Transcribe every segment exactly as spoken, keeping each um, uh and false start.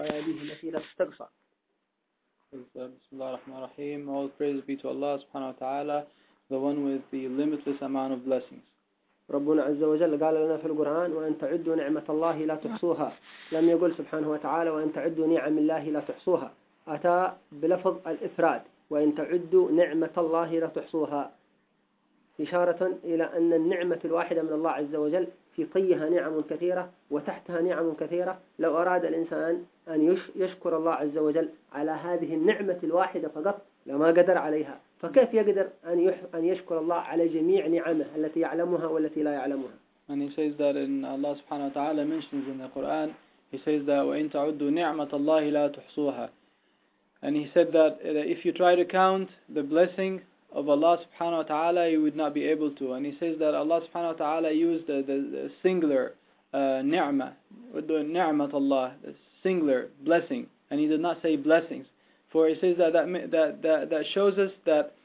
أياديه التي لا تستقصى. Bismillahirrahmanirrahim. All praise be to Allah subhanahu wa ta'ala, the one with the limitless amount of blessings. ربنا عز وجل قال لنا في القرآن وأن تعدوا نعمة الله لا تحصوها. لم يقل سبحانه وتعالى وأن تعدوا نعم الله لا تحصوها، أتى بلفظ الإفراد وأن تعدوا نعمة الله لا تحصوها، إشارة إلى أن النعمة الواحدة من الله عز وجل في طيها نعم كثيرة وتحتها نعم كثيرة. لو أراد الإنسان أن يشكر الله عز وجل على هذه النعمة الواحدة فقط لما قدر عليها، فكيف يقدر أن يشكر الله على جميع نعمه التي يعلمها والتي لا يعلمها؟ And he says that in Allah subhanahu wa ta'ala mentions in the Quran, he says that وَإِن تَعُدُّوا نِعْمَةَ اللَّهِ لَا تُحْصُوهَا. And he said that if you try to count the blessing of Allah subhanahu wa ta'ala, you would not be able to. And he says that Allah subhanahu wa ta'ala used the, the, the singular uh, ni'mah, ni'mat Allah, the singular blessing, and he did not say blessings. For he says that that, that, that, that shows us that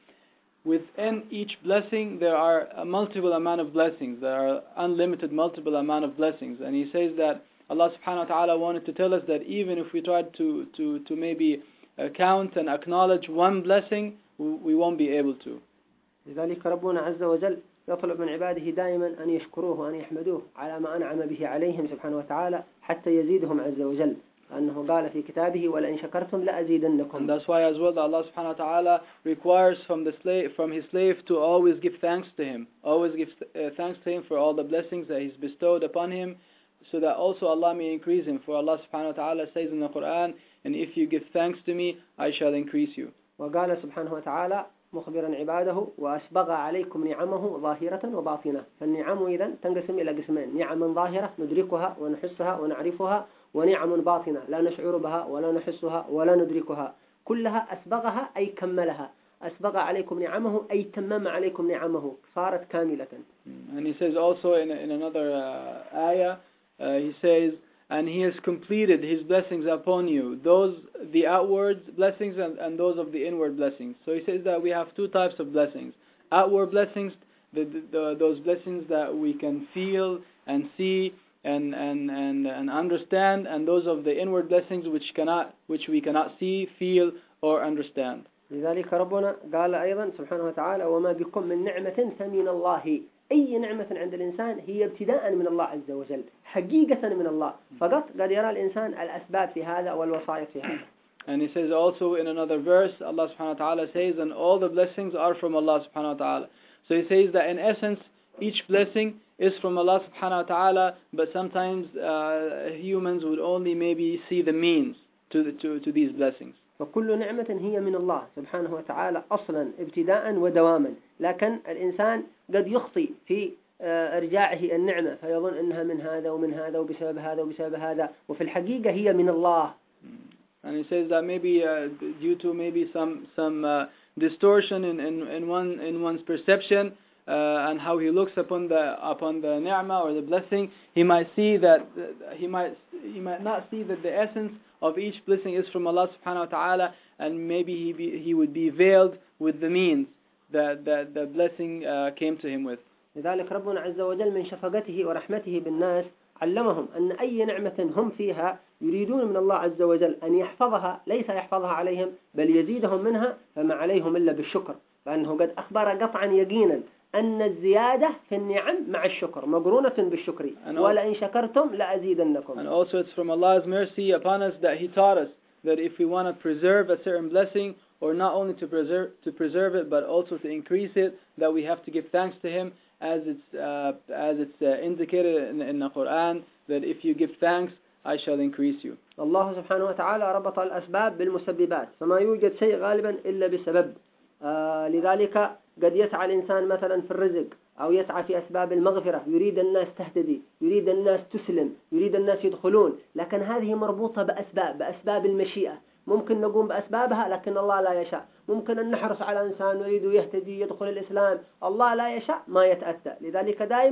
within each blessing there are a multiple amount of blessings, there are unlimited multiple amount of blessings. And he says that Allah subhanahu wa ta'ala wanted to tell us that even if we tried to, to, to maybe uh, count and acknowledge one blessing, we won't be able to. لذلك ربنا عز وجل يطلب من عباده دائما أن يشكروه وأن يحمدوه على ما أنعم به عليهم سبحانه وتعالى حتى يزيدهم عز وجل، أنه قال في كتابه ولئن شكرتم لأزيدنكم. And that's why as well Allah subhanahu wa ta'ala requires from the slave, from his slave to always give thanks to him, always give uh, thanks to him for all the blessings that he's bestowed upon him, so that also Allah may increase him. For Allah subhanahu wa ta'ala says in the Quran, and if you give thanks to me, I shall increase you. وقال سبحانه وتعالى مخبرا عباده وأسبغ عليكم نعمه ظاهرة وباطنة. فالنعم إذن تنقسم إلى قسمين: نعم ظاهرة ندركها ونحسها ونعرفها، ونعم باطنة لا نشعر بها ولا نحسها ولا ندركها. كلها أسبغها أي كملها. أسبغ عليكم نعمه أي تمم عليكم نعمه، صارت كاملة. And he says also in, in another uh, ayah, uh, he says, and he has completed his blessings upon you, those the outward blessings and, and those of the inward blessings. So he says that we have two types of blessings: outward blessings, the, the, the, those blessings that we can feel and see and, and, and, and understand, and those of the inward blessings which cannot, which we cannot see, feel, or understand. لذلك ربنا قال أيضا سبحانه وتعالى وما بكم من نعمة فمن الله. أي نعمة عند الإنسان هي ابتداء من الله عز وجل، حقيقة من الله، فقط قد يرى الإنسان الأسباب في هذا والوسائط في هذا. And he says also in another verse, Allah subhanahu wa ta'ala says, and all the blessings are from Allah subhanahu wa ta'ala. So he says that in essence, each blessing is from Allah subhanahu wa ta'ala, but sometimes uh, humans would only maybe see the means to, the, to, to these blessings. فكل نعمة هي من الله سبحانه وتعالى أصلا ابتداء ودواما، لكن الإنسان قد يخطي في إرجاعه النعمة فيظن أنها من هذا ومن هذا وبسبب هذا وبسبب هذا، وفي الحقيقة هي من الله. And he says that maybe uh, due to maybe some some uh, distortion in, in in one in one's perception uh, and how he looks upon the upon the ni'mah or the blessing, he might see that uh, he might he might not see that the essence of each blessing is from Allah subhanahu wa ta'ala, and maybe he be, he would be veiled with the means that that the blessing uh, came to him with. لذلك ربنا عز وجل من شفقته ورحمته بالناس علمهم أن أي نعمة هم فيها يريدون من الله عز وجل أن يحفظها، ليس يحفظها عليهم بل يزيدهم منها، فما عليهم إلا بالشكر، فأنه قد أخبر قطعا يقينا أن الزيادة في النعم مع الشكر مقرونة بالشكر ولئن شكرتم لأزيدنكم. And also it's from Allah's mercy upon us that He taught us that if we want to preserve a certain blessing, or not only to preserve to preserve it but also to increase it, that we have to give thanks to Him, as it's uh, as it's uh, indicated in, in the Quran, that if you give thanks, I shall increase you. الله سبحانه وتعالى ربط الأسباب بالمسببات، فما يوجد شيء غالبا إلا بسبب. آه لذلك قد يسعى الإنسان مثلا في الرزق أو يسعى في أسباب المغفرة، يريد الناس تهتدي، يريد الناس تسلم، يريد الناس يدخلون، لكن هذه مربوطة بأسباب بأسباب المشيئة. ممكن نقوم بأسبابها لكن الله لا يشاء. ممكن أن نحرص على إنسان يريد يهتدي يدخل الإسلام، الله لا يشاء ما يتأتى. لذلك دائما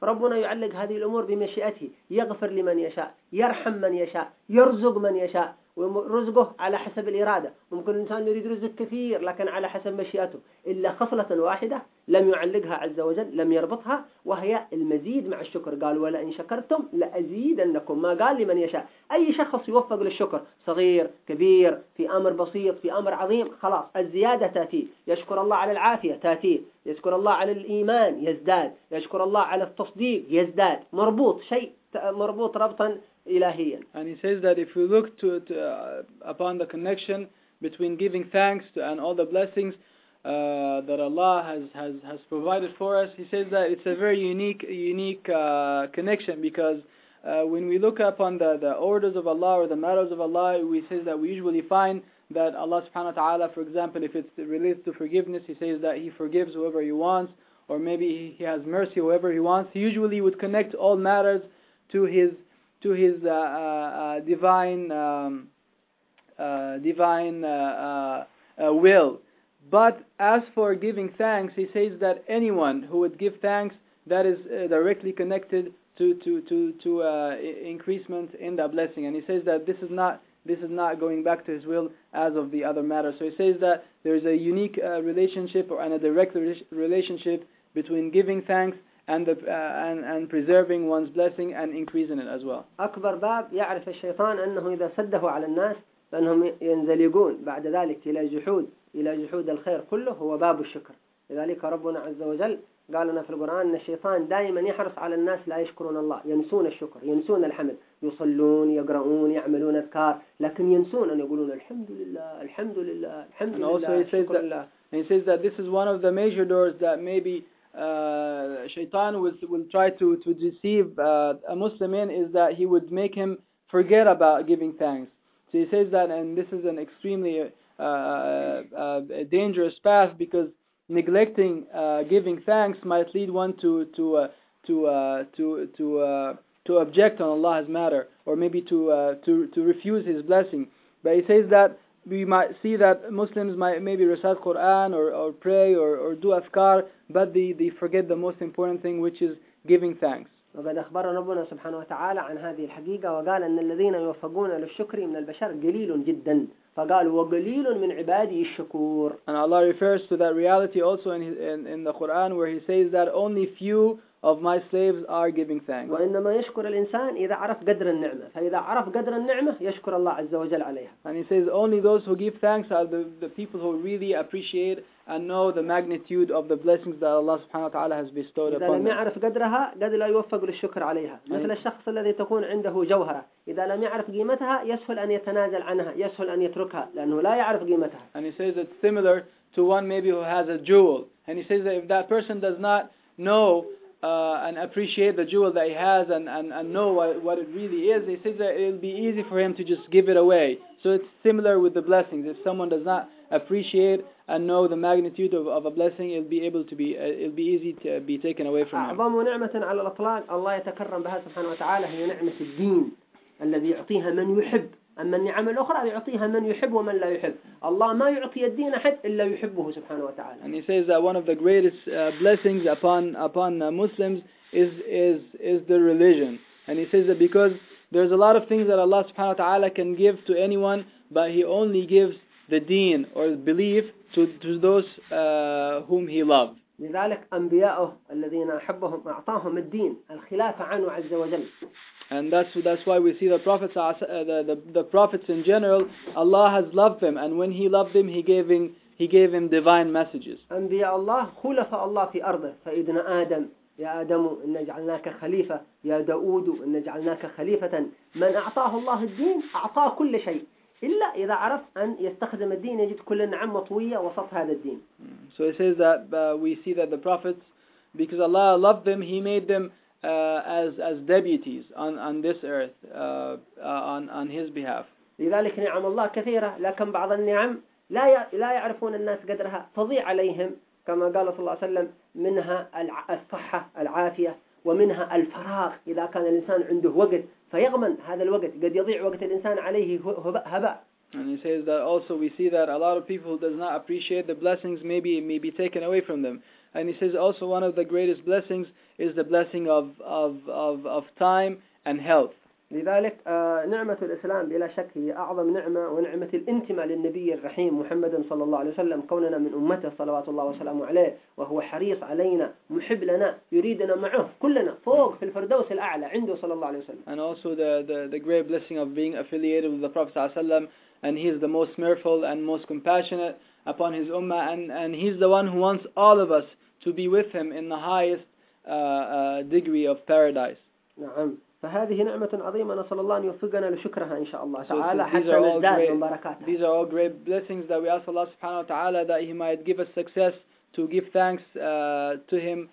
ربنا يعلق هذه الأمور بمشيئته، يغفر لمن يشاء، يرحم من يشاء، يرزق من يشاء، ورزقه على حسب الإرادة. ممكن الإنسان يريد رزق كثير لكن على حسب مشيئته، إلا خصلة واحدة لم يعلقها عز وجل، لم يربطها، وهي المزيد مع الشكر. قال ولئن شكرتم لأزيدنكم، ما قال لمن يشاء. أي شخص يوفق للشكر، صغير كبير، في أمر بسيط في أمر عظيم، خلاص الزيادة تأتي. يشكر الله على العافية تأتي، يشكر الله على الإيمان يزداد، يشكر الله على التصديق يزداد، مربوط شيء مربوط ربطا إلهيا. And he says that if we look to, to uh, upon the connection between giving thanks to, and all the blessings uh, that Allah has, has, has provided for us, he says that it's a very unique unique uh, connection, because uh, when we look upon the, the orders of Allah or the matters of Allah, we say that we usually find that Allah subhanahu wa ta'ala, for example, if it's related to forgiveness, he says that he forgives whoever he wants, or maybe he has mercy whoever he wants. He usually would connect all matters to his to his uh, uh, divine um, uh, divine uh, uh, will. But as for giving thanks, he says that anyone who would give thanks, that is uh, directly connected to to to to uh, increasement in the blessing. And he says that this is not this is not going back to his will as of the other matters. So he says that there is a unique uh, relationship or and a direct relationship between giving thanks and, the, uh, and, and preserving one's blessing and increasing it as well. أكبر باب يعرف الشيطان أنه إذا سده على الناس فإنهم ينزلقون بعد ذلك إلى جحود إلى جحود الخير كله، هو باب الشكر. لذلك ربنا عز وجل قال لنا في القرآن أن الشيطان دائما يحرص على الناس لا يشكرون الله، ينسون الشكر، ينسون الحمد، يصلون يقرؤون يعملون أذكار، لكن ينسون أن يقولون الحمد لله الحمد لله الحمد لله الشكر لله. And he says that this is one of the major doors that maybe uh, Shaitan will, will try to, to deceive uh, a Muslim in, is that he would make him forget about giving thanks. So he says that, and this is an extremely uh, uh, dangerous path, because neglecting uh, giving thanks might lead one to to uh, to uh, to to uh, to object on Allah's matter, or maybe to uh, to to refuse His blessing. But he says that we might see that Muslims might maybe recite Quran or, or pray or, or do afkar, but they, they forget the most important thing, which is giving thanks. وقد أخبرنا ربنا سبحانه وتعالى عن هذه الحقيقة، وقال أن الذين يوفقون للشكر من البشر قليل جدا، فقال وقليل من عبادي الشكور. And Allah refers to that reality also in, his, in, in the Quran, where He says that only few of my slaves are giving thanks. وإنما يشكر الإنسان إذا عرف قدر النعمة، فإذا عرف قدر النعمة يشكر الله عز وجل عليها. And he says only those who give thanks are the, the people who really appreciate and know the magnitude of the blessings that Allah subhanahu wa ta'ala has bestowed إذا upon لم them. يعرف قدرها قد لا يوفق للشكر عليها. مثل الشخص الذي تكون عنده جوهرة، إذا لم يعرف قيمتها يسهل أن يتنازل عنها، يسهل أن يتركها لأنه لا يعرف قيمتها. And he says it's similar to one maybe who has a jewel, and he says that if that person does not know Uh, and appreciate the jewel that he has and, and, and know what, what it really is, he says that it will be easy for him to just give it away. So it's similar with the blessings. If someone does not appreciate and know the magnitude of, of a blessing, it'll be able to be uh, it'll be easy to be taken away from him. أعظم نعمة على الإطلاق الله يتكرم بها سبحانه وتعالى هي نعمة الدين الذي يعطيها من يحب. أما النعم الأخرى يعطيها من يحب ومن لا يحب. الله ما يعطي الدين أحد إلا يحبه سبحانه وتعالى. And he says that one of the greatest uh, blessings upon upon uh, Muslims is is is the religion. And he says that because there's a lot of things that Allah subhanahu wa ta'ala can give to anyone, but He only gives the deen or belief to to those uh, whom He loves. لذلك أنبياءه الذين أحبهم أعطاهم الدين الخلافة عنه عز وجل. And that's that's why we see the prophets, uh, the, the the prophets in general. Allah has loved them, and when He loved them, He gave him He gave him divine messages. أنبياء الله خلفاء الله في أرضه، فإذن آدم يا آدم إن جعلناك خليفة، يا داود إن جعلناك خليفة. من أعطاه الله الدين أعطاه كل شيء، إلا إذا عرف أن يستخدم الدين يجد كل نعم مطوية وسط هذا الدين. So it says that uh, we see that the prophets, because Allah loved them, He made them uh, as as deputies on on this earth uh, uh, on on His behalf. لذلك نعم الله كثيرة، لكن بعض النعم لا لا يعرفون الناس قدرها، تضيع عليهم، كما قال صلى الله عليه وسلم منها الصحة العافية، ومنها الفراغ. إذا كان الإنسان عنده وقت فيغمن هذا الوقت، قد يضيع وقت الإنسان عليه هباء. And he says that also we see that a lot of people who does not appreciate the blessings maybe may be taken away from them. And he says also one of the greatest blessings is the blessing of of of, of time and health. لذلك نعمة الإسلام بلا شك هي أعظم نعمة، ونعمة الانتماء للنبي الرحيم محمد صلى الله عليه وسلم، كوننا من أمته صلوات الله وسلامه عليه، وهو حريص علينا محب لنا يريدنا معه كلنا فوق في الفردوس الأعلى عنده صلى الله عليه وسلم. And also the, the, the great blessing of being affiliated with the Prophet صلى الله عليه وسلم, and he is the most merciful and most compassionate upon his ummah, and, and he's the one who wants all of us to be with him in the highest uh, uh, degree of paradise. نعم. فهذه نعمة عظيمة، نسأل الله أن يوفقنا لشكرها إن شاء الله So تعالى these حتى are all نزداد great- من بركاتها. These are all great blessings that we ask Allah subhanahu wa ta'ala that He might give us success to give thanks uh, to Him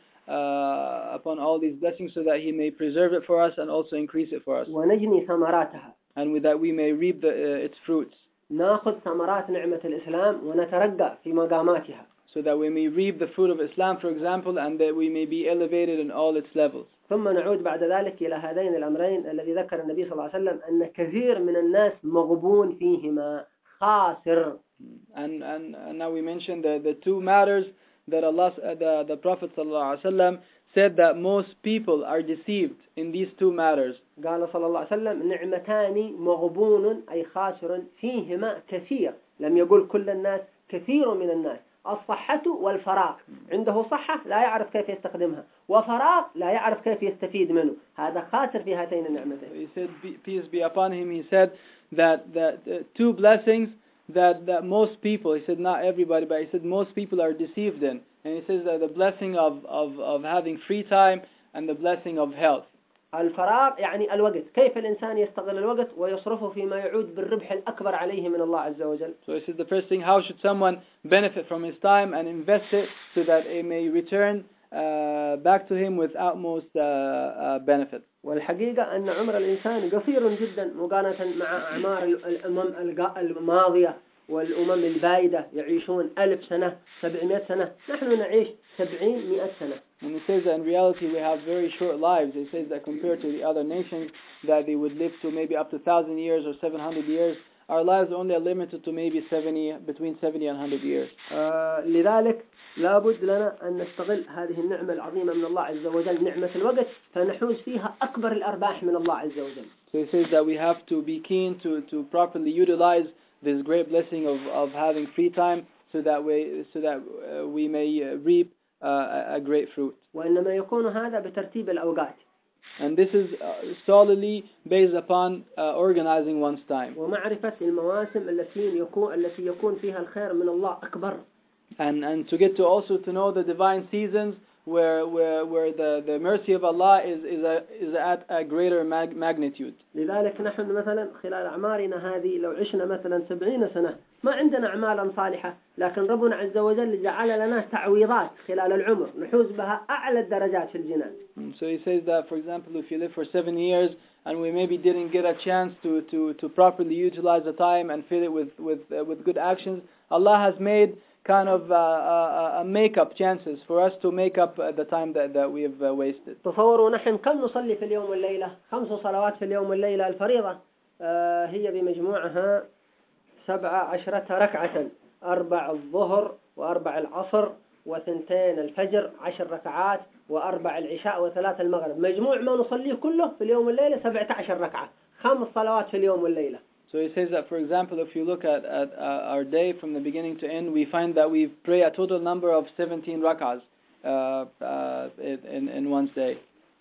uh, upon all these blessings, so that He may preserve it for us and also increase it for us, ونجني ثمراتها. and with that we may reap the, uh, its fruits, نأخذ ثمرات نعمة الإسلام ونترقى في مقاماتها. so that we may reap the fruit of Islam, for example, and that we may be elevated in all its levels. ثم نعود بعد ذلك إلى هذين الأمرين الذي ذكر النبي صلى الله عليه وسلم أن كثير من الناس مغبون فيهما خاسر. And, and, and now we mentioned the, the two matters that Allah, uh, the, the Prophet sallallahu alaihi wasallam said that most people are deceived in these two matters. قال صلى الله عليه وسلم نعمتان مغبون أي خاسر فيهما كثير، لم يقل كل الناس، كثير من الناس، الصحة والفراغ. عنده صحة لا يعرف كيف يستخدمها، وفراغ لا يعرف كيف يستفيد منه، هذا خاسر في هاتين النعمتين. He said, peace be upon him, he said that, that uh, two blessings that, that most people, he said not everybody, but he said most people are deceived in. And he says that the blessing of, of, of having free time and the blessing of health. الفراغ يعني الوقت، كيف الإنسان يستغل الوقت ويصرفه فيما يعود بالربح الأكبر عليه من الله عز وجل. So this is the first thing, how should someone benefit from his time and invest it so that it may return uh, back to him with utmost uh, uh, benefit. والحقيقة أن عمر الإنسان قصير جدا مقارنة مع أعمار الأمم الماضية والأمم البائدة، يعيشون ألف سنة سبعمائة سنة، نحن نعيش سبعين مئة سنة. And it says that in reality we have very short lives. It says that compared to the other nations that they would live to maybe up to one thousand years or seven hundred years, our lives are only limited to maybe seventy, between seventy and one hundred years. آه لذلك لابد لنا أن نستغل هذه النعمة العظيمة من الله عز وجل، نعمة الوقت، فنحوز فيها أكبر الأرباح من الله عز وجل. So it says that we have to be keen to, to properly utilize this great blessing of, of having free time, so that we, so that uh, we may uh, reap uh, a great fruit. وإنما يكون هذا بترتيب الأوقات. And this is uh, solidly based upon uh, organizing one's time. ومعرفة المواسم التي يكون التي يكون فيها الخير من الله أكبر. And and to get to also to know the divine seasons where where where the, the mercy of Allah is is a, is at a greater mag magnitude. لذلك نحن مثلا خلال أعمارنا هذه لو عشنا مثلا سبعين سنة ما عندنا أعمالا صالحة، لكن ربنا عز وجل جعل لنا تعويضات خلال العمر نحوز بها أعلى الدرجات في الجنان. So he says that, for example, if you live for seven years and we maybe didn't get a chance to to to properly utilize the time and fill it with with uh, with good actions, Allah has made kind of uh, uh, uh, make up chances for us to make up uh, the time that, that we have uh, wasted. تصوروا نحن كم نصلي في اليوم والليلة؟ خمس صلوات في اليوم والليلة الفريضة آه هي بمجموعها سبعة عشرة ركعة، أربع الظهر وأربع العصر وثنتين الفجر، عشر ركعات، وأربع العشاء وثلاث المغرب، مجموع ما نصليه كله في اليوم والليلة سبعة عشر ركعة، خمس صلوات في اليوم والليلة. So he says that, for example, if you look at, at uh, our day from the beginning to end, we find that we pray a total number of seventeen rak'ahs uh, uh, in, in one's day.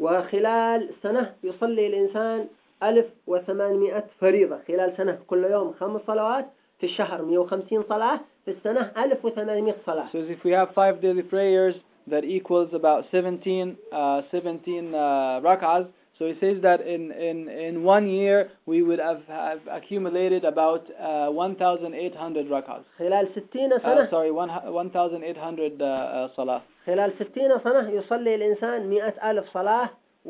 وخلال سنة يصلي الإنسان ألف وثمانمائة فريضة، خلال سنة كل يوم خمس صلوات، في الشهر مئة وخمسين صلاة، في السنة ألف وثمانمائة صلاة. So if we have five daily prayers, that equals about seventeen, uh, seventeen uh, rak'ahs. So he says that in, in, in one year we would have, have accumulated about uh, one thousand eight hundred rak'ahs. خلال ستين سنة. Uh, sorry, one thousand eight hundred uh, uh, salah. خلال ستين سنة يصلي الإنسان مئة ألف صلاة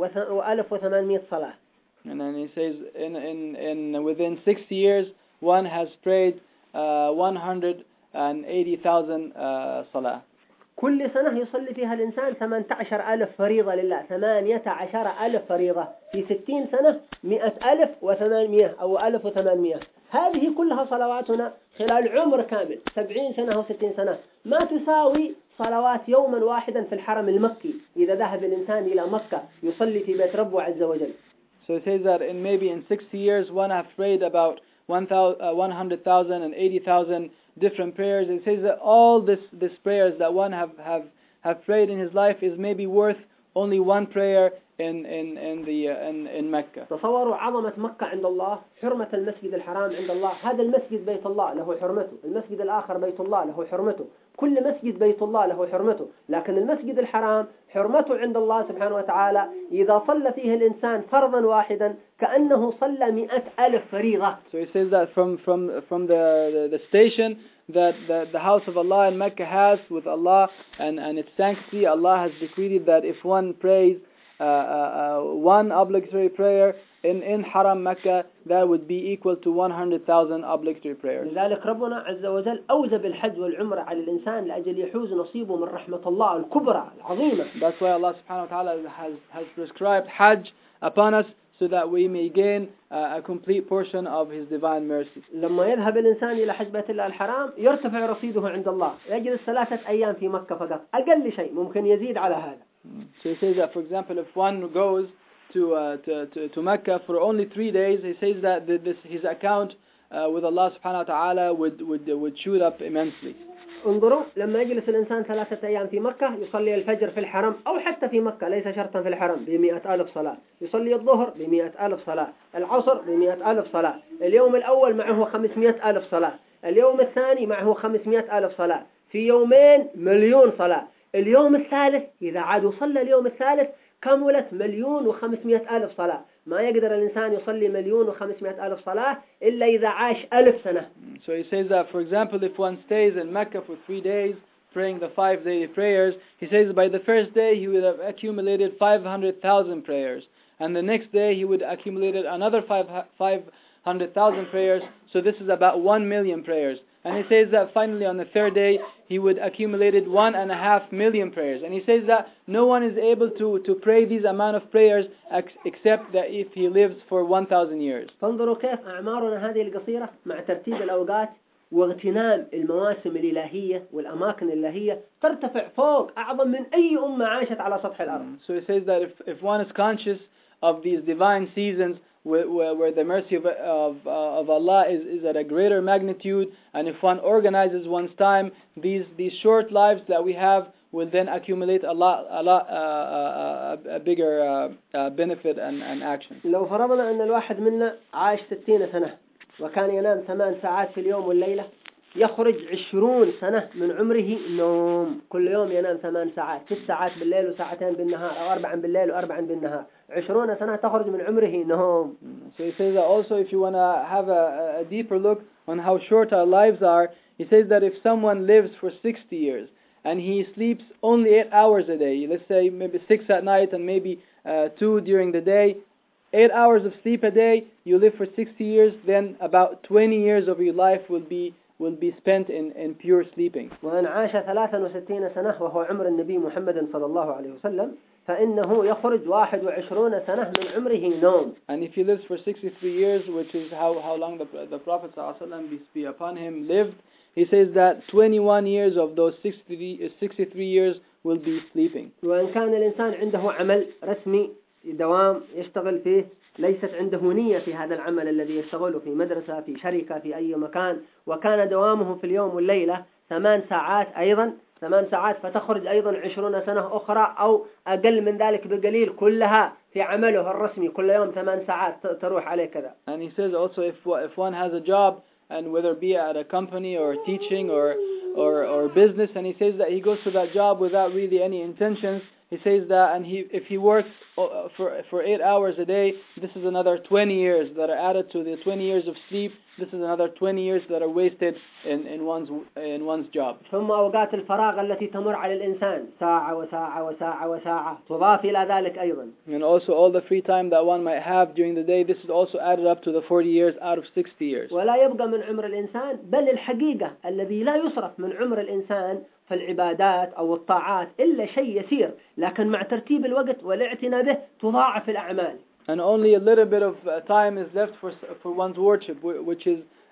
وألف وثمانمائة صلاة. And then he says in, in, in within sixty years one has prayed uh, one hundred eighty thousand uh, salah. كل سنة يصلي فيها الإنسان ثمانية عشر ألف فريضة لله، ثمانية عشر ألف فريضة في ستين سنة، مئة ألف وثمانمائة أو ألف وثمانمائة. هذه كلها صلواتنا خلال عمر كامل سبعين سنة أو ستين سنة ما تساوي صلوات يوما واحدا في الحرم المكي إذا ذهب الإنسان إلى مكة يصلي في بيت ربه عز وجل. So it says that in maybe in sixty years one have prayed about one hundred thousand and eighty thousand different prayers. It says that all this this prayers that one have have have prayed in his life is maybe worth only one prayer in in in the uh, in in Mecca. تصوروا عظمة مكة عند الله، حرمة المسجد الحرام عند الله. هذا المسجد بيت الله له حرمته، المسجد الآخر بيت الله له حرمته، كل مسجد بيت الله له حرمته، لكن المسجد الحرام حرمته عند الله سبحانه وتعالى إذا صلى فيه الإنسان فرضا واحدا كأنه صلى مئة ألف فريضة. So he says that from from from the the, the station that the, the house of Allah in Mecca has with Allah and and its sanctity, Allah has decreed that if one prays uh, uh, uh, one obligatory prayer in in Haram Mecca, that would be equal to one hundred thousand obligatory prayers. لذلك ربنا عز وجل أوجب الحج والعمرة على الإنسان لأجل يحوز نصيبه من رحمة الله الكبرى العظيمة. That's why Allah subhanahu wa ta'ala has has prescribed Hajj upon us, so that we may gain uh, a complete portion of His divine mercy. لما يذهب الإنسان إلى حج بيت الله الحرام يرتفع رصيده عند الله، يجلس ثلاثة أيام في مكة فقط، أقل شيء ممكن يزيد على هذا. So he says that, for example, if one goes to uh, to, to to Mecca for only three days, he says that this his account uh, with Allah subhanahu wa ta'ala would would would shoot up immensely. انظروا لما يجلس الإنسان ثلاثة أيام في مكة يصلي الفجر في الحرم أو حتى في مكة ليس شرطا في الحرم بمئة ألف صلاة، يصلي الظهر بمئة ألف صلاة، العصر بمئة ألف صلاة، اليوم الأول معه خمسمائة ألف صلاة، اليوم الثاني معه خمسمائة ألف صلاة، في يومين مليون صلاة، اليوم الثالث إذا عاد وصلى اليوم الثالث كملت مليون وخمسمائة ألف صلاة. ما يقدر الإنسان يصلي مليون وخمسمائة ألف صلاة إلا إذا عاش ألف سنة. So he says that, for example, if one stays in Mecca for three days praying the five daily prayers, he says by the first day he would have accumulated five hundred thousand prayers, and the next day he would accumulate another five hundred thousand prayers. So this is about one million prayers. And he says that finally on the third day he would accumulated one and a half million prayers. And he says that no one is able to, to pray these amount of prayers ex except that if he lives for one thousand years. فانظروا كيف أعمارنا هذه القصيرة مع ترتيب الأوقات واغتنام المواسم الإلهية والأماكن الإلهية ترتفع فوق أعظم من أي أمة عاشت على سطح الأرض. So he says that if, if one is conscious of these divine seasons where, where, where the mercy of, of, uh, of Allah is, is at a greater magnitude, and if one organizes one's time, these, these short lives that we have will then accumulate a lot, a, lot, uh, uh, a bigger uh, uh, benefit and, and action. لو فرضنا أن الواحد منا عاش ستين سنة وكان ينام ثمان ساعات في اليوم والليلة، يخرج عشرون سنة من عمره نوم، كل يوم ينام ثمان ساعات، ست ساعات بالليل وساعتين بالنهار، أو أربعا بالليل وأربعا بالنهار، عشرون سنة تخرج من عمره نوم. So he says that also, if you want to have a, a deeper look on how short our lives are, he says that if someone lives for sixty years and he sleeps only eight hours a day, let's say maybe six at night and maybe uh, two during the day, eight hours of sleep a day, you live for sixty years, then about twenty years of your life will be will be spent in, in pure sleeping. وأن عاش ثلاثا وستين سنة وهو عمر النبي محمد صلى الله عليه وسلم فإنه يخرج واحد وعشرون سنة من عمره نوم. And if he lives for sixty-three years, which is how, how long the, the Prophet ﷺ, peace be upon him, lived, he says that twenty-one years of those sixty-three years will be sleeping. وإن كان الإنسان عنده عمل رسمي دوام يشتغل فيه، ليست عنده نية في هذا العمل الذي يشتغله في مدرسة في شركة في أي مكان، وكان دوامه في اليوم والليلة ثمان ساعات أيضا ثمان ساعات فتخرج أيضا عشرون سنة أخرى أو أقل من ذلك بقليل كلها في عمله الرسمي، كل يوم ثمان ساعات تروح عليه كذا. And he says also if if one has a job, and whether it be at a company or teaching or or or business, and he says that he goes to that job without really any intentions. He says that, and he if he works for for eight hours a day, this is another twenty years that are added to the twenty years of sleep. This is another twenty years that are wasted in in one's in one's job. ثم أوقات الفراغ التي تمر على الإنسان ساعة وساعة وساعة وساعة تضاف إلى ذلك أيضا. And also all the free time that one might have during the day, this is also added up to the forty years out of sixty years. ولا يبقى من عمر الإنسان، بل الحقيقة الذي لا يصرف من عمر الإنسان في العبادات أو الطاعات إلا شيء يسير، لكن مع ترتيب الوقت والاعتناء به تضاعف الأعمال. And only a little bit of uh, time is left for for one's worship, which is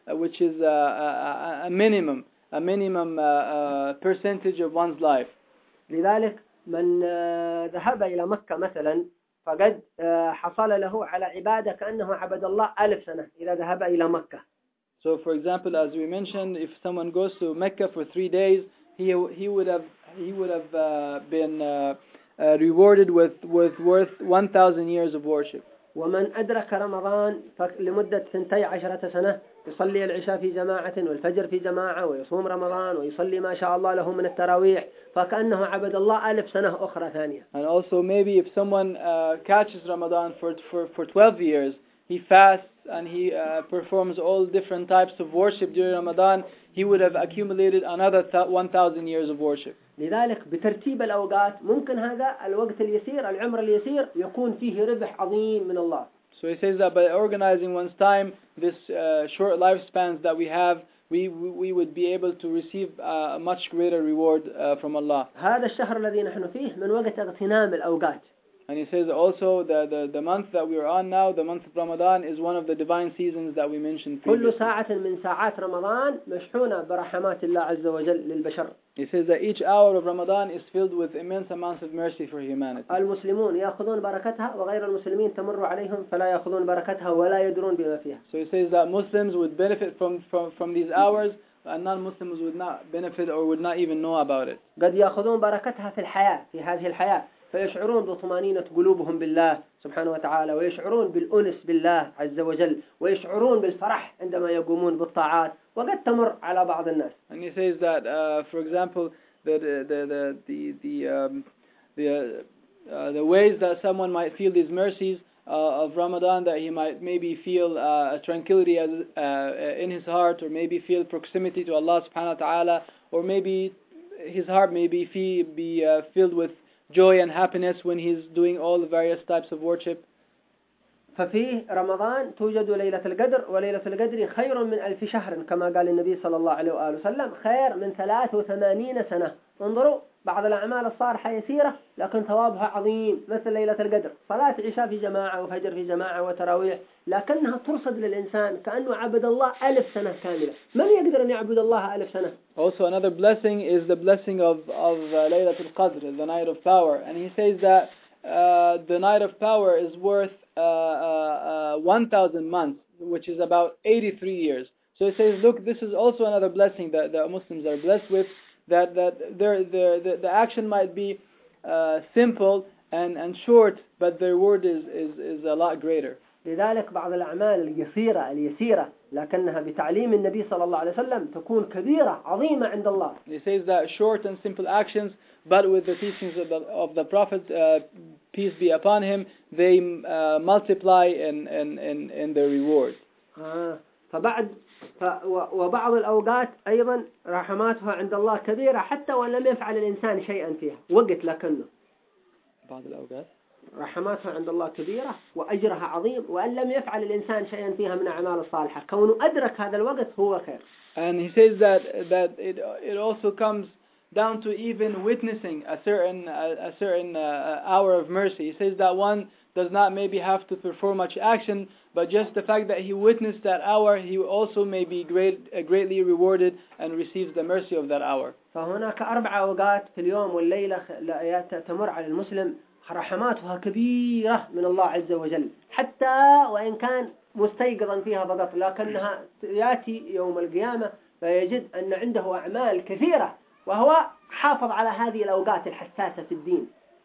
uh, which is a, a, a minimum, a minimum uh, uh, percentage of one's life. لذلك من ذهب إلى مكة مثلا فقد حصل له على عبادة كأنه عبد الله ألف سنة إذا ذهب إلى مكة. So, for example, as we mentioned, if someone goes to Mecca for three days, he he would have he would have uh, been uh, uh, rewarded with with worth one thousand years of worship. ومن أدرك رمضان لمدة ثنتي عشرة سنة يصلي العشاء في جماعة والفجر في جماعة ويصوم رمضان ويصلي ما شاء الله له من التراويح فكأنه عبد الله ألف سنة أخرى ثانية. And also maybe if someone uh, catches Ramadan for for for twelve years, he fasts and he uh, performs all different types of worship during Ramadan, he would have accumulated another one thousand years of worship. لذلك بترتيب الأوقات ممكن هذا الوقت اليسير العمر اليسير يكون فيه ربح عظيم من الله. So he says that by organizing one's time, this uh, short lifespans that we have, we we would be able to receive uh, a much greater reward uh, from Allah. هذا الشهر الذي نحن فيه من وقت اغتنام الأوقات. And he says also the, the, the month that we are on now, the month of Ramadan, is one of the divine seasons that we mentioned previously. كل ساعة من ساعات رمضان مشحونة برحمات الله عز وجل للبشر. He says that each hour of Ramadan is filled with immense amounts of mercy for humanity. المسلمون يأخذون بركتها وغير المسلمين تمر عليهم فلا يأخذون بركتها ولا يدرون بما فيها. So he says that Muslims would benefit from, from, from these hours and non-Muslims would not benefit or would not even know about it. قد يأخذون بركتها في الحياة في هذه الحياة فيشعرون بطمأنينة قلوبهم بالله سبحانه وتعالى ويشعرون بالأنس بالله عز وجل ويشعرون بالفرح عندما يقومون بالطاعات وقد تمر على بعض الناس. And he says that, uh, for example, the the the the the um, the, uh, the ways that someone might feel these mercies uh, of Ramadan, that he might maybe feel uh, a tranquility as, uh, in his heart, or maybe feel proximity to Allah subhanahu wa ta'ala, or maybe his heart may be fee, be uh, filled with joy and happiness when he's doing all the various types of worship. ففي رمضان توجد ليلة القدر وليلة القدر خير من ألف شهر كما قال النبي صلى الله عليه وآله وسلم خير من ثلاث وثمانين سنة. انظروا بعض الأعمال الصالحة يسيرة لكن ثوابها عظيم مثل ليلة القدر صلاة عشاء في جماعة وفجر في جماعة وتراويح لكنها ترصد للإنسان كأنه عبد الله ألف سنة كاملة. من يقدر أن يعبد الله ألف سنة؟ Also another blessing is the blessing of, of uh, Laylatul Qadr, the night of power. And he says that uh, the night of power is worth uh, uh, uh, one thousand months, which is about eighty-three years. So he says, look, this is also another blessing that the Muslims are blessed with, that, that their, their, the, the action might be uh, simple and, and short, but the reward is, is, is a lot greater. لذلك بعض الأعمال اليسيرة اليسيرة لكنها بتعليم النبي صلى الله عليه وسلم تكون كبيرة عظيمة عند الله. He says that short and simple actions, but with the teachings of the, of the Prophet, uh, peace be upon him, they uh, multiply in, in, in, in their reward. آه. فبعد ف وبعض الأوقات أيضا رحماتها عند الله كبيرة حتى وإن لم يفعل الإنسان شيئا فيها وقت لكنه. بعض الأوقات رحماتها عند الله كبيرة وأجرها عظيم وأن لم يفعل الإنسان شيئا فيها من أعمال الصالحة كونه أدرك هذا الوقت هو خير. And he says that that it it also comes down to even witnessing a certain a, a certain uh, hour of mercy. He says that one does not maybe have to perform much action, but just the fact that he witnessed that hour, he also may be great uh, greatly rewarded and receives the mercy of that hour. فهناك أربع أوقات في اليوم والليلة تمر على المسلم رحماتها كبيرة من الله عز وجل حتى وإن كان مستيقظا فيها فقط لكنها يأتي يوم القيامة فيجد أن عنده أعمال كثيرة وهو حافظ على هذه الأوقات الحساسة في الدين.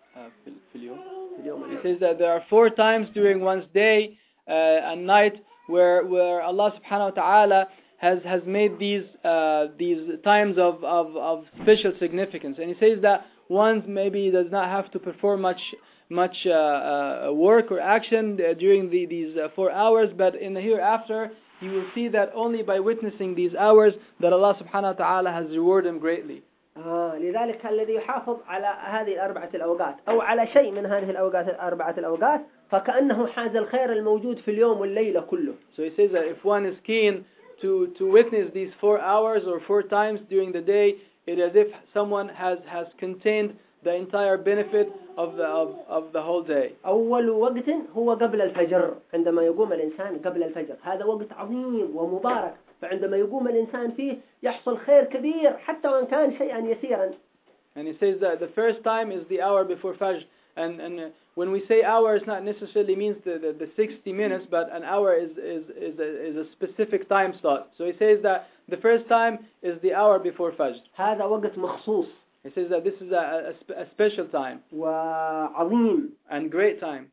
في اليوم. He says that there are four times during one's day uh, and night where where Allah subhanahu wa ta'ala has has made these uh, these times of, of, of special significance, and he says that one maybe does not have to perform much much uh, uh, work or action during the, these uh, four hours, but in the hereafter you will see that only by witnessing these hours that Allah subhanahu wa ta'ala has rewarded him greatly. آه لذلك الذي يحافظ على هذه الأربعة الأوقات أو على شيء من هذه الأوقات الأربعة الأوقات فكأنه حاز الخير الموجود في اليوم والليلة كله. So he says that if one is keen to to witness these four hours or four times during the day, it is as if someone has has contained the entire benefit of the of, of the whole day. أول وقت هو قبل الفجر عندما يقوم الإنسان قبل الفجر هذا وقت عظيم ومبارك فعندما يقوم الإنسان فيه يحصل خير كبير حتى وإن كان شيئا يسيرا. And he says that the first time is the hour before Fajr. And, and uh, when we say hour, it's not necessarily means the, the, the sixty minutes, but an hour is, is, is, a, is a specific time slot. So he says that the first time is the hour before Fajr. هذا وقت مخصوص. He says that this is a, a, a special time. وعظيم. And great time.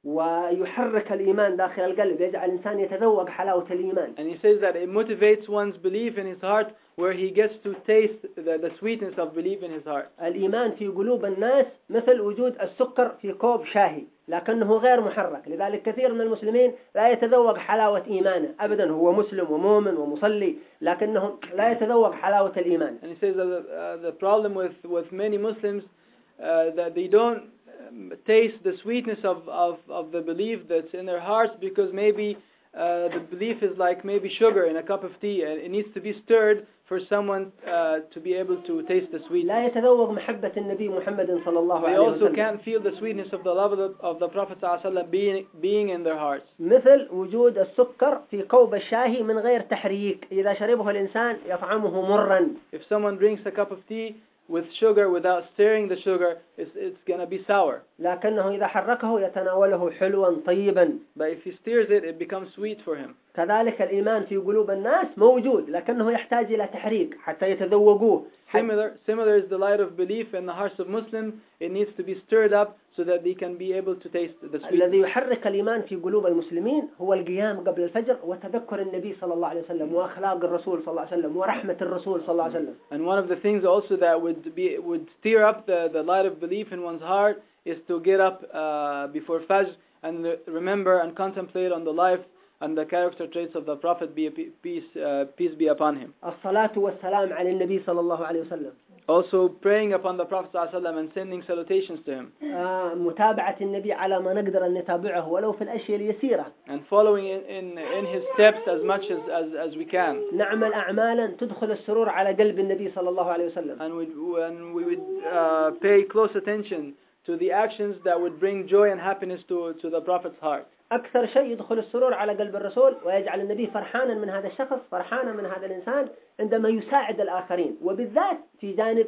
ويحرك الإيمان داخل القلب يجعل الإنسان يتذوق حلاوة الإيمان. And he says that it motivates one's belief in his heart where he gets to taste the, the sweetness of belief in his heart. الإيمان في قلوب الناس مثل وجود السكر في كوب شاهي لكنه غير محرك. لذلك كثير من المسلمين لا يتذوق حلاوة إيمانه أبدا. هو مسلم ومؤمن ومصلي لكنه لا يتذوق حلاوة الإيمان. And he says that the, uh, the problem with, with many Muslims uh, that they don't um, taste the sweetness of, of, of the belief that's in their hearts because maybe uh, the belief is like maybe sugar in a cup of tea and it needs to be stirred for someone uh, to be able to taste the sweetness. لا يتذوق محبة النبي محمد صلى الله They عليه also وسلم. can't feel the sweetness of the love of the, of the Prophet ﷺ being, being in their hearts. مثل وجود السكر في كوب الشاهي من غير تحريك إذا شربه الإنسان يطعمه مرا. If someone drinks a cup of tea with sugar without stirring the sugar, it's, it's going to be sour. لكنه إذا حركه يتناوله حلوا طيبا. But if he stirs it, it becomes sweet for him. كذلك الإيمان في قلوب الناس موجود لكنه يحتاج إلى تحريك حتى يتذوقوه. Similar, similar is the light of belief in the hearts of Muslims. It needs to be stirred up so that they can be able to taste the sweetness. الذي يحرك الإيمان في قلوب المسلمين هو القيام قبل الفجر وتذكر النبي صلى الله عليه وسلم وأخلاق الرسول صلى الله عليه وسلم ورحمة الرسول صلى الله عليه وسلم. And one of the things also that would be would stir up the, the light of belief in one's heart is to get up uh, before Fajr and remember and contemplate on the life and the character traits of the Prophet, be peace, uh, peace be upon him. الصلاة والسلام على النبي صلى الله عليه وسلم. Also praying upon the Prophet ﷺ and sending salutations to him. متابعة النبي على ما نقدر أن نتابعه ولو في الأشياء اليسيرة. And following in, in, in his steps as much as, as, as we can. نعمل أعمالا تدخل السرور على قلب النبي صلى الله عليه وسلم. And we, and we would uh, pay close attention to the actions that would bring joy and happiness to, to the Prophet's heart. أكثر شيء يدخل السرور على قلب الرسول ويجعل النبي فرحانا من هذا الشخص فرحانا من هذا الإنسان عندما يساعد الآخرين وبالذات في جانب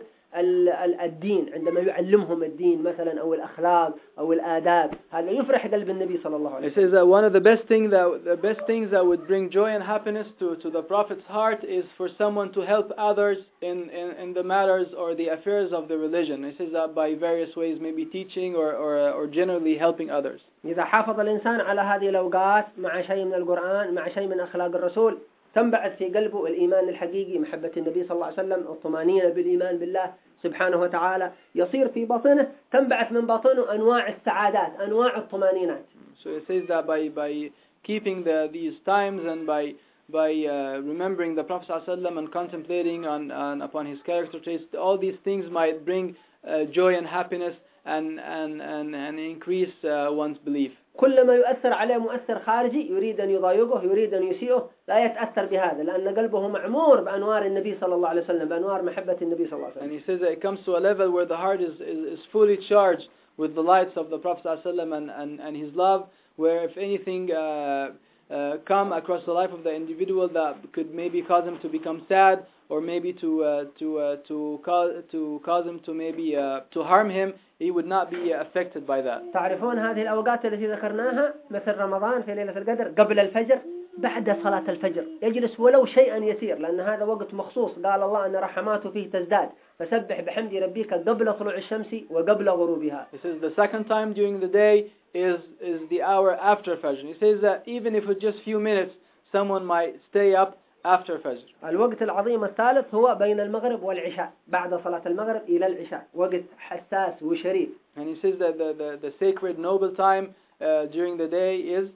الدين عندما يعلمهم الدين مثلا أو الأخلاق أو الآداب هذا يفرح قلب النبي صلى الله عليه وسلم. It says that one of the best things that the best things that would bring joy and happiness to to the Prophet's heart is for someone to help others in in, in the matters or the affairs of the religion. It says that by various ways, maybe teaching or or or generally helping others. إذا حافظ الإنسان على هذه الأوقات مع شيء من القرآن مع شيء من أخلاق الرسول تنبعث في قلبه الإيمان الحقيقي محبة النبي صلى الله عليه وسلم الطمأنينة بالإيمان بالله سبحانه وتعالى يصير في باطنه تنبعث من باطنه أنواع السعادات أنواع الطمأنينات. So it says that by by keeping the these times and by by uh, remembering the Prophet ﷺ and contemplating on, on upon his character traits, all these things might bring uh, joy and happiness and and and, and increase uh, one's belief. كل ما يؤثر عليه مؤثر خارجي يريد أن يضايقه يريد أن يسيئه لا يتأثر بهذا لأن قلبه معمور بأنوار النبي صلى الله عليه وسلم بأنوار محبة النبي صلى الله عليه وسلم. And he says that it comes to a level where the heart is is, is fully charged with the lights of the Prophet ﷺ and, and and his love, where if anything uh, uh, come across the life of the individual that could maybe cause him to become sad or maybe to uh, to uh, to cause to cause him to maybe uh, to harm him, he would not be affected by that. تعرفون هذه الأوقات التي ذكرناها مثل رمضان في ليلة القدر قبل الفجر بعد صلاة الفجر يجلس ولو شيئا يسير لأن هذا وقت مخصوص قال الله أن رحماته فيه تزداد فسبح بحمد ربك قبل طلوع الشمس وقبل غروبها. He says the second time during the day is is the hour after Fajr. He says that even if it's just few minutes, someone might stay up after Fajr. الوقت العظيم الثالث هو بين المغرب والعشاء بعد صلاة المغرب إلى العشاء وقت حساس وشريف. And he says that the the, the sacred noble time uh, during the day is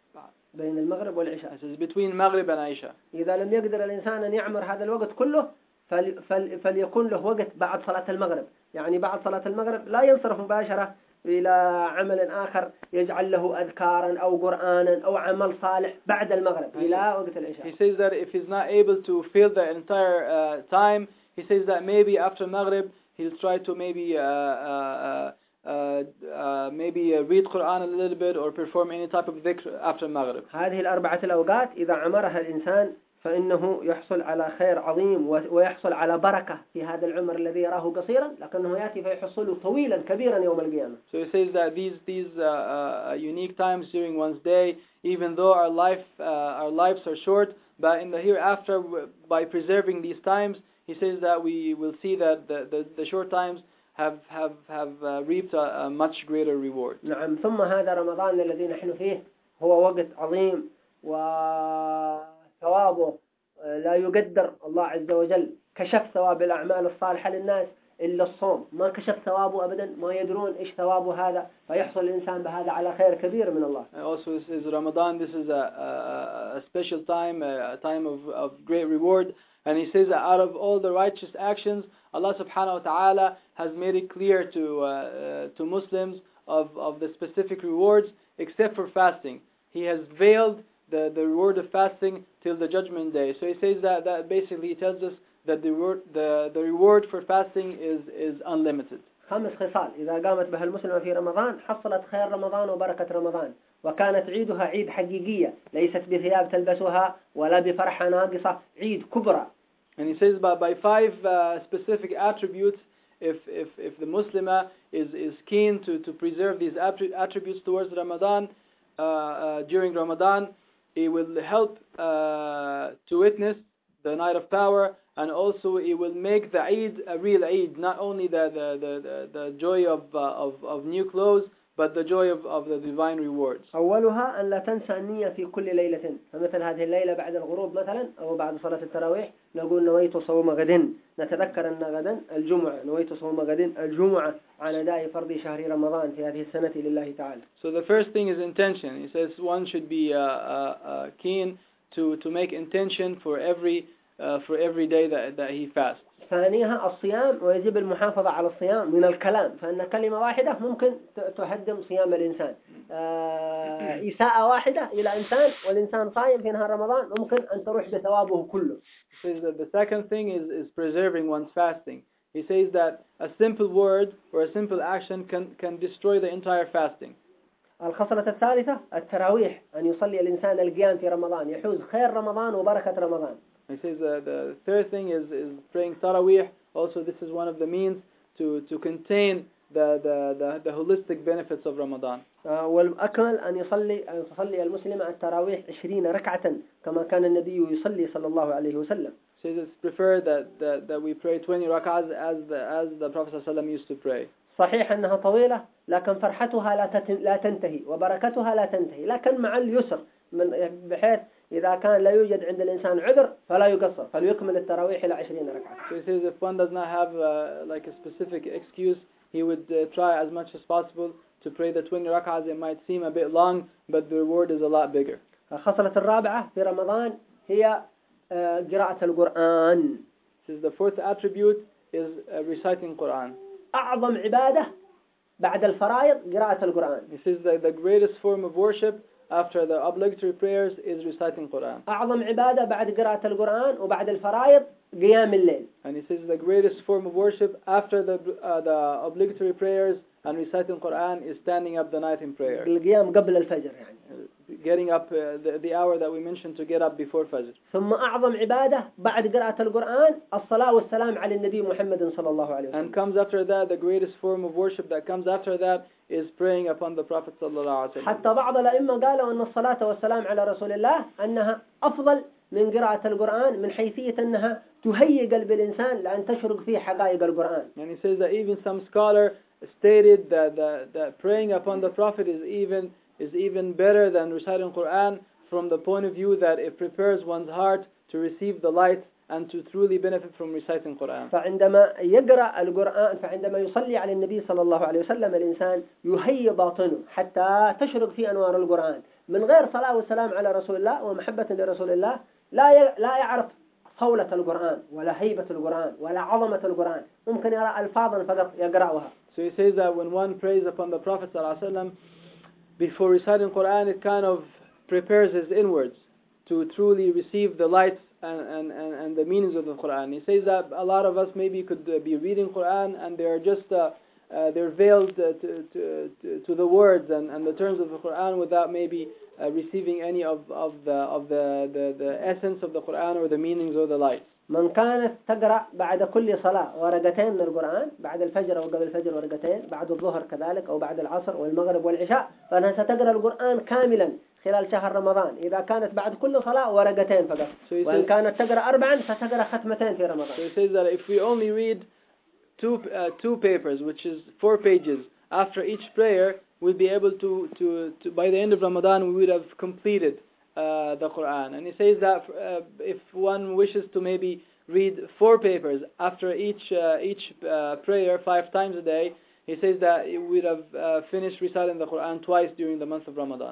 بين المغرب والعشاء. It is between Maghrib and Isha. إذا لم يقدر الإنسان أن يعمر هذا الوقت كله فل فل فليكون له وقت بعد صلاة المغرب يعني بعد صلاة المغرب لا ينصرف مباشرة إلى عمل آخر يجعل له أذكارا أو قرآنا أو عمل صالح بعد المغرب إلى وقت العشاء. He says that if he's not able to fill the entire uh, time, he says that maybe after Maghrib he'll try to maybe uh, uh, uh, uh, maybe uh, read Quran a little bit or perform any type of dhikr after Maghrib. هذه الأربعة الأوقات إذا عمرها الإنسان فإنه يحصل على خير عظيم ويحصل على بركة في هذا العمر الذي يراه قصيرا، لكنه يأتي فيحصل طويلا كبيرا يوم القيامة. So he says that these these uh, uh, unique times during one's day, even though our life uh, our lives are short, but in the hereafter, by preserving these times, he says that we will see that the the, the short times have have have uh, reaped a, a much greater reward. نعم. ثم هذا رمضان الذي نحن فيه هو وقت عظيم وثوابه لا يقدر الله عز وجل. كشف ثواب الأعمال الصالحة للناس إلا الصوم، ما كشف ثوابه أبدا، ما يدرون إيش ثوابه هذا، فيحصل الإنسان بهذا على خير كبير من الله. Also, this is Ramadan. This is a, a, a special time, a time of, of great reward. And he says that out of all the righteous actions, Allah subhanahu wa ta'ala has made it clear to uh, uh, to Muslims of, of the specific rewards, except for fasting. He has veiled the, the reward of fasting till the judgment day. So he says that, that basically he tells us that the reward, the, the reward for fasting is, is unlimited. خمس خصال إذا قامت بها المسلمة في رمضان حصلت خير رمضان وبركة رمضان، وكانت عيدها عيد حقيقية ليست بثياب تلبسها ولا بفرحة ناقصة، عيد كبرى. And he says by, by five uh, specific attributes, if, if, if the Muslimah is, is keen to, to preserve these attributes towards Ramadan, uh, uh, during Ramadan, it will help uh, to witness the night of power, and also it will make the Eid a real Eid, not only the, the, the, the, the joy of, uh, of, of new clothes, but the joy of, of the divine rewards. أولها أن لا تنسى النية في كل ليلة، فمثل هذه الليلة بعد الغروب مثلا أو بعد صلاة التراويح نقول نويت صوم غد، نتذكر أن غدا الجمعة، نويت صوم غد الجمعة على أداء فرض شهر رمضان في هذه السنة لله تعالى. So the first thing is intention. He says one should be uh, uh, uh, keen to, to make intention for every uh, for every day that, that he fasts. ثانيها الصيام، ويجب المحافظة على الصيام من الكلام، فإن كلمة واحدة ممكن تهدم صيام الإنسان. آه إساءة واحدة إلى إنسان والإنسان صايم في نهار رمضان ممكن أن تروح بثوابه كله. He says that the second thing is, is preserving one's fasting. He says that a simple word or a simple action can, can destroy the entire fasting. الخصلة الثالثة التراويح، أن يصلي الإنسان القيام في رمضان يحوز خير رمضان وبركة رمضان. He says uh, the third thing is, is praying Taraweeh. Also, this is one of the means to, to contain the, the, the, the holistic benefits of Ramadan. والأكمل أن يصلي أن يصلي المسلم التراويح عشرين ركعة كما كان النبي يصلي صلى الله عليه وسلم. He says it's preferred that, that, that we pray twenty rak'ahs as the, as the Prophet ﷺ used to pray. صحيح أنها طويلة، لكن فرحتها لا لا تنتهي وبركتها لا تنتهي، لكن مع اليسر، من بحيث إذا كان لا يوجد عند الإنسان عذر فلا يقصر، فليكمل التراويح إلى عشرين ركعة. So he says if one does not have uh, like a specific excuse, he would uh, try as much as possible to pray the twenty rak'ahs. It might seem a bit long, but the reward is a lot bigger. الخصلة الرابعة في رمضان هي قراءة القرآن. Says the fourth attribute is uh, reciting Quran. أعظم عبادة بعد الفرائض قراءة القرآن. He says that the greatest form of worship after the obligatory prayers is reciting Quran. أعظم عبادة بعد قراءة القرآن وبعد الفرائض قيام الليل. And he says the greatest form of worship after the uh, the obligatory prayers and reciting Quran is standing up the night in prayer. القيام قبل الفجر يعني. Getting up uh, the, the hour that we mentioned to get up before Fajr. ثم أعظم عبادة بعد قراءة القرآن الصلاة والسلام على النبي محمد صلى الله عليه وسلم. And comes after that, the greatest form of worship that comes after that is praying upon the Prophet صلى الله عليه وسلم. حتى بعض الأئمة قالوا أن الصلاة والسلام على رسول الله أنها أفضل من قراءة القرآن من حيثية أنها تهيئ قلب الإنسان لأن تشرق فيه حقائق القرآن. And he says that even some scholar stated that, that, that praying upon the Prophet is even is even better than reciting Quran from the point of view that it prepares one's heart to receive the light and to truly benefit from reciting Quran. فعندما يقرأ القرآن فعندما يصلي على النبي صلى الله عليه وسلم الإنسان يهيئ باطنه حتى تشرق في أنوار القرآن. من غير صلاة والسلام على رسول الله ومحبة لرسول الله لا لا يعرف صولة القرآن ولا هيبة القرآن ولا عظمة القرآن. ممكن يرى ألفاظا فقط يقرأها. So he says that when one prays upon the Prophet صلى الله عليه وسلم before reciting Quran, it kind of prepares his inwards to truly receive the light and, and, and, and the meanings of the Quran. He says that a lot of us maybe could be reading Quran and they are just uh, uh, they're veiled uh, to, to, to, to the words and, and the terms of the Quran without maybe uh, receiving any of, of, the, of the, the, the essence of the Quran or the meanings or the lights. من كانت تقرأ بعد كل صلاة ورقتين من القرآن، بعد الفجر أو قبل الفجر ورقتين، بعد الظهر كذلك أو بعد العصر والمغرب والعشاء، فأنها ستقرأ القرآن كاملا خلال شهر رمضان إذا كانت بعد كل صلاة ورقتين فقط. وإن كانت تقرأ أربعا فتقرأ ختمتين في رمضان. So he says that if we only read two uh, two papers, which is four pages, after each prayer, we'd be able to, to, to by the end of Ramadan, we would have completed Uh, the Quran. And he says that uh, if one wishes to maybe read four papers after each uh, each uh, prayer five times a day, he says that it would have uh, finished reciting the Quran twice during the month of Ramadan.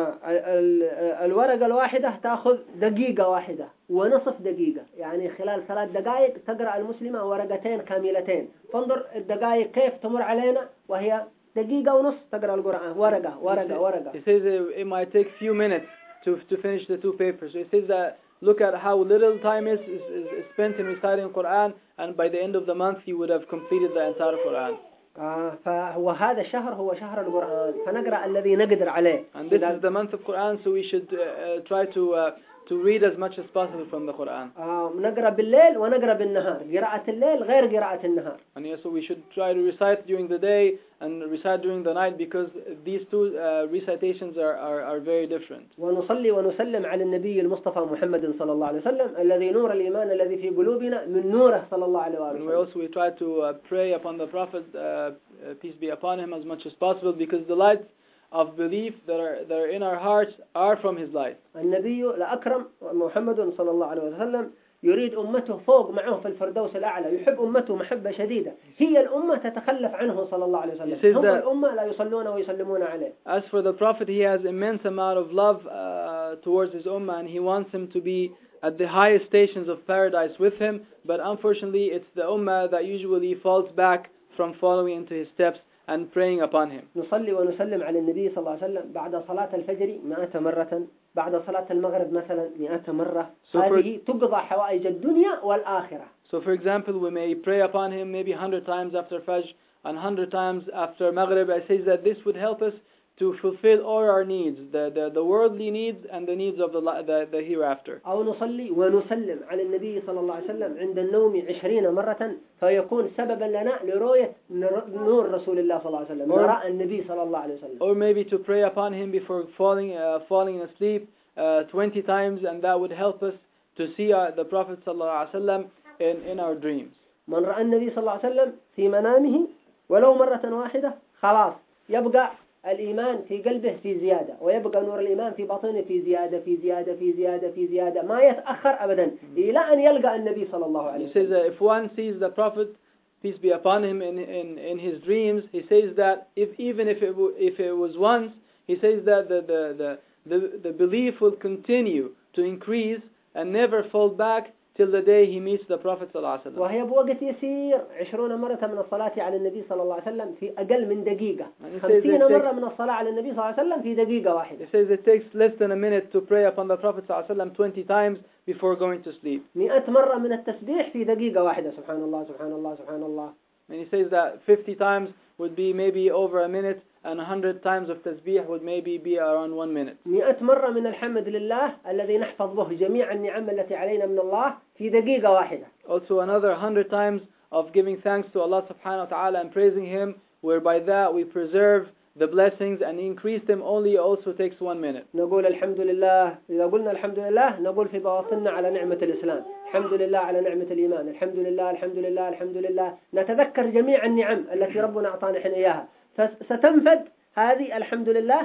الورقة الواحدة تأخذ دقيقة واحدة ونصف دقيقة، يعني خلال ثلاث دقائق تقرأ المسلمة ورقتين كاملتين. فانظر الدقائق كيف تمر علينا وهي دقيقة ونص تقرأ القرآن ورقة ورقة ورقة. He says it might take few minutes to to finish the two papers. So it says that look at how little time is, is, is spent in reciting Quran, and by the end of the month you would have completed the entire Quran. آه فهو هذا الشهر هو شهر القرآن، فنقرأ الذي نقدر عليه. And this is the month of Quran, so we should uh, uh, try to uh, to read as much as possible from the Quran. آه نقرأ بالليل ونقرأ بالنهار، قراءة الليل غير قراءة النهار. And yes, so we should try to recite during the day and recite during the night, because these two uh, recitations are, are, are very different. ونصلي ونسلم على النبي المصطفى محمد صلى الله عليه وسلم الذي نور الإيمان الذي في قلوبنا من نوره صلى الله عليه وسلم. And we also we try to uh, pray upon the Prophet, uh, peace be upon him, as much as possible, because the lights of belief that are that are in our hearts are from his light. النبي الأكرم محمد صلى الله عليه وسلم يريد أمته فوق معه في الفردوس الأعلى، يحب أمته محبة شديدة، هي الأمة تتخلف عنه صلى الله عليه وسلم، هم الأمة لا يصلون ويسلمون عليه. As for the Prophet, he has immense amount of love uh, towards his ummah, and he wants him to be at the highest stations of paradise with him, but unfortunately it's the ummah that usually falls back from following into his steps and praying upon him. نصلي ونسلم على النبي صلى الله عليه وسلم بعد صلاة الفجر مئة مرة، بعد صلاة المغرب مثلا مئة مرة. So هذه تقضى حوائج الدنيا والآخرة. So for example, we may pray upon him maybe one hundred times after Fajr and one hundred times after Maghrib. I say that this would help us to fulfill all our needs, the, the, the worldly needs and the needs of the, the, the hereafter. أو نصلي ونسلم على النبي صلى الله عليه وسلم عند النوم عشرين مرة فيكون سببا لنا لرؤية نور رسول الله صلى الله عليه وسلم، نرى النبي صلى الله عليه وسلم. Or maybe to pray upon him before falling uh, falling asleep uh, twenty times, and that would help us to see uh, the Prophet صلى الله عليه وسلم in, in our dreams. من رأى النبي صلى الله عليه وسلم في منامه ولو مرة واحدة خلاص يبقى الإيمان في قلبه في زيادة، ويبقى نور الإيمان في باطنه في زيادة في زيادة في زيادة في زيادة، ما يتأخر أبدا إلى أن يلقى النبي صلى الله عليه وسلم. He says that if one sees the Prophet, peace be upon him, in in in his dreams, he says that if even if it if it was once, he says that the the the the, the belief will continue to increase and never fall back till the day he meets the Prophet صلى الله عليه وسلم. وهي بوقت يسير عشرون مرة من الصلاة على النبي صلى الله عليه وسلم في أقل من دقيقة، خمسين مرة من الصلاة على النبي صلى الله عليه وسلم في دقيقة واحدة. He says it takes less than a minute to pray upon the Prophet صلى الله عليه وسلم twenty times before going to sleep. مئة مرة من التسبيح في دقيقة واحدة، سبحان الله سبحان الله سبحان الله. And he says that fifty times would be maybe over a minute, and one hundred times of tasbih would maybe be around one minute. مئة مرة من الحمد لله الذي نحفظ به جميع النعم التي علينا من الله في دقيقة واحدة. Also another one hundred times of giving thanks to Allah subhanahu wa ta'ala and praising Him, whereby that we preserve the blessings and increase them only also takes one minute. نقول الحمد لله، إذا قلنا الحمد لله نقول في بواطننا على نعمة الإسلام، الحمد لله على نعمة الإيمان، الحمد لله الحمد لله الحمد لله، نتذكر جميع النعم التي ربنا أعطانا إحنا إياها، ستنفد هذه الحمد لله،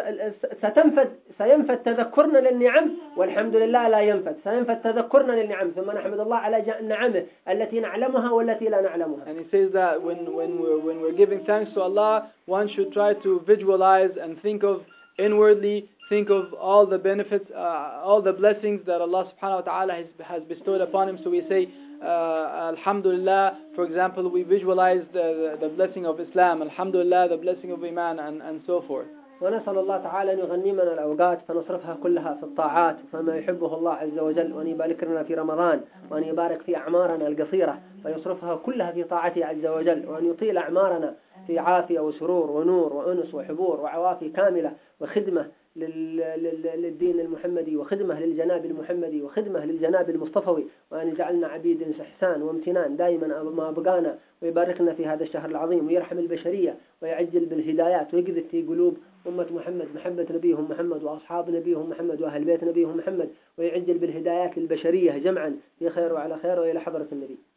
ستنفد سينفد تذكرنا للنعم، والحمد لله لا ينفد، سينفد تذكرنا للنعم، ثم نحمد الله على نعمه التي نعلمها والتي لا نعلمها. And he says that when when we're when we're giving thanks to Allah, one should try to visualize and think of inwardly, think of all the benefits, uh, all the blessings that Allah subhanahu wa ta'ala has, has bestowed upon him. So we say uh, Alhamdulillah, for example, we visualize the, the, the blessing of Islam, Alhamdulillah, the blessing of Iman, and, and so forth. ونسأل الله تعالى أن يغنمنا الأوقات فنصرفها كلها في الطاعات فما يحبه الله عز وجل، وأن يبارك لنا في رمضان، وأن يبارك في أعمارنا القصيرة فيصرفها كلها في طاعته عز وجل، وأن يطيل أعمارنا في عافية وسرور ونور وأنس وحبور وعوافي كاملة وخدمة للدين المحمدي وخدمة للجناب المحمدي وخدمة للجناب المصطفوي، وأن يجعلنا عبيد إحسان وامتنان دائما ما بقانا، ويباركنا في هذا الشهر العظيم، ويرحم البشرية ويعجل بالهدايات، ويقذف في قلوب أمة محمد محبة نبيهم محمد وأصحاب نبيهم محمد وأهل بيت نبيهم محمد، ويعجل بالهدايات للبشرية جمعا في خير وعلى خير وإلى حضرة النبي.